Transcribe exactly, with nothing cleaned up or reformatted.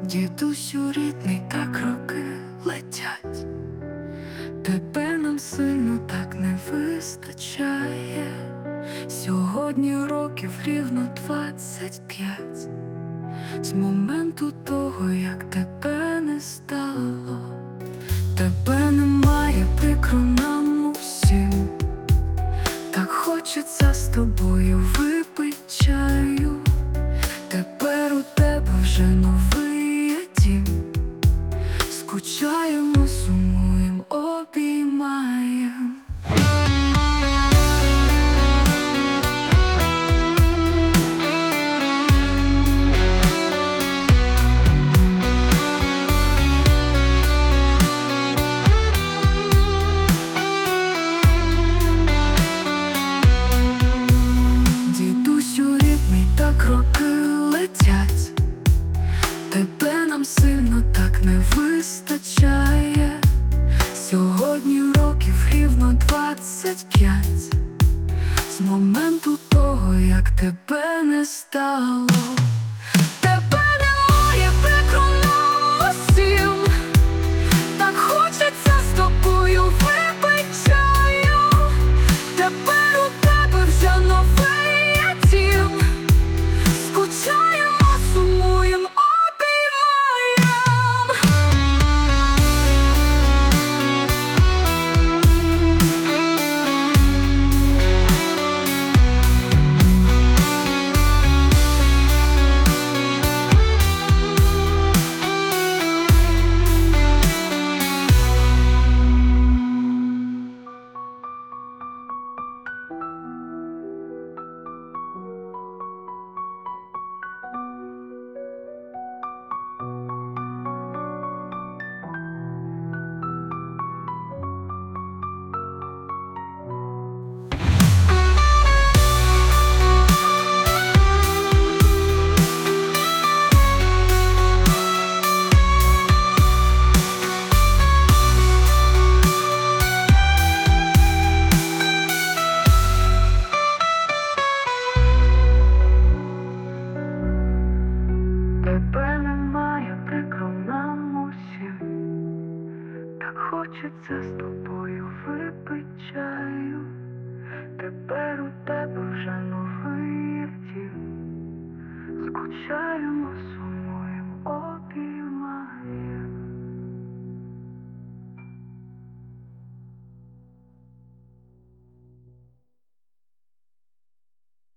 Дідусю рідний, так роки летять, тебе нам сильно так не вистачає. Сьогодні років рівно двадцять п'ять з моменту того, як тебе не стало. Тебе немає, прикро нам усім, так хочеться з тобою випить чаю. Тепер у тебе вже новий дім, скучаємо, сумуєм, обіймаєм. Дідусю рідний, так роки летять, тебе нам сильно так не вистачає. Сьогодні років рівно двадцять п'ять з моменту того, як тебе не стало. Тебе немає, прикро нам усім, так хочеться з тобою випить чаю. Тепер у тебе вже новий дім, скучаємо, сумуєм, обіймаєм. Тебе немає, прикро нам усім, так хочеться з тобою випить чаю. Тепер у тебе вже новий дім, скучаємо, сумуємо.